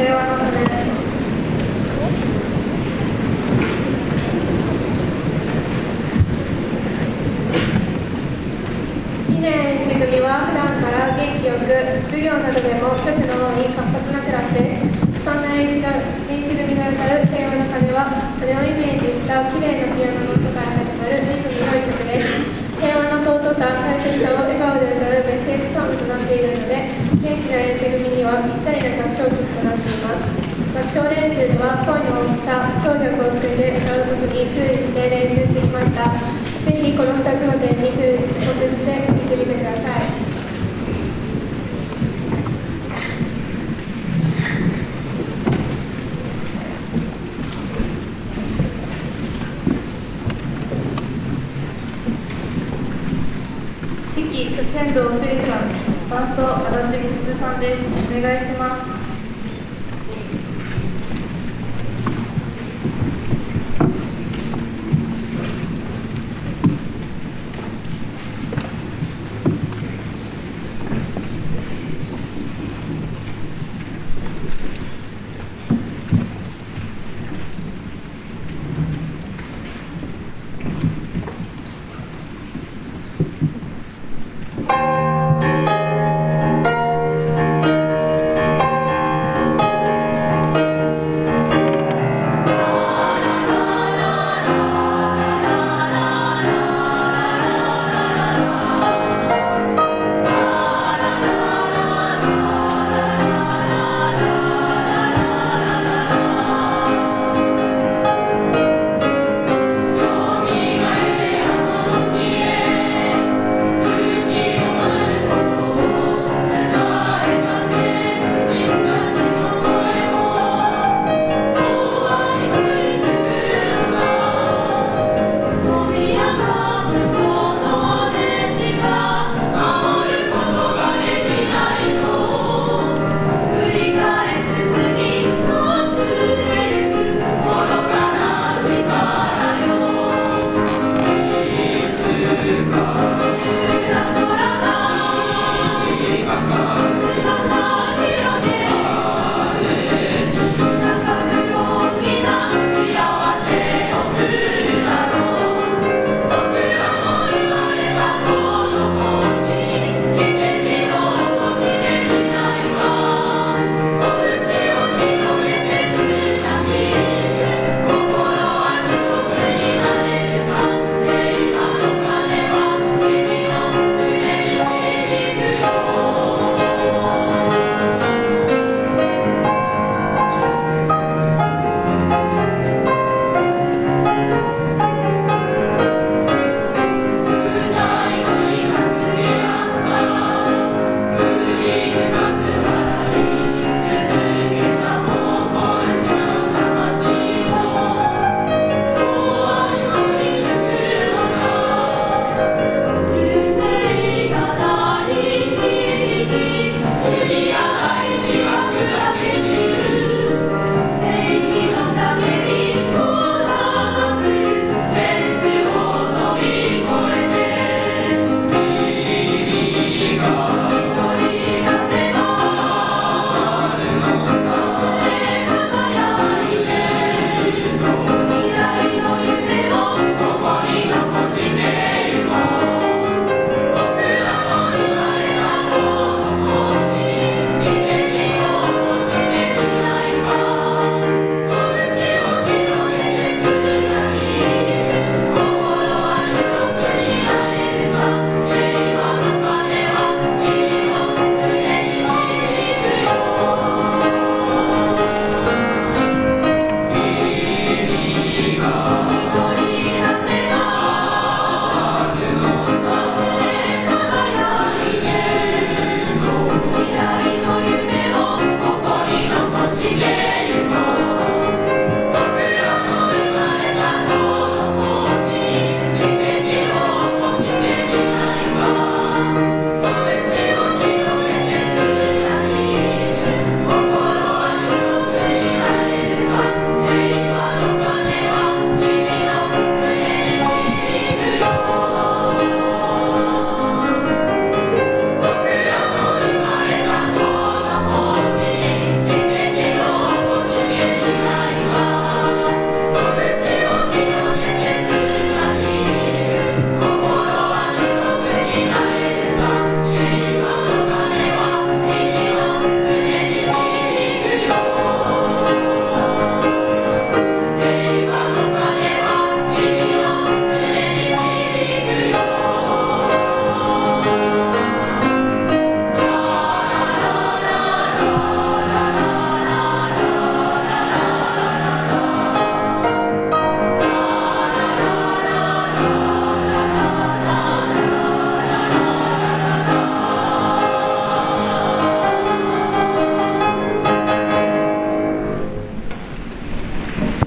平和のため。2年1組は普段から元気よく、授業などでも挙手の多い活発なクラスです。そんな H 組が歌う平和の鐘は、それをイメージした綺麗なピアノの音から始まるリズムの良い曲です。平和の尊さ、大切さを笑顔で歌うメッセージソングとなっているので、元気な H 組にはぴったりな合唱曲となっています。合唱練習では声の大きさ、強弱をつけて歌うことに注意して練習してきました。ぜひこの2つの点に注目して聴いてみてください。指揮、仙道修理さん、伴奏、足立美鈴さんです。お願いします。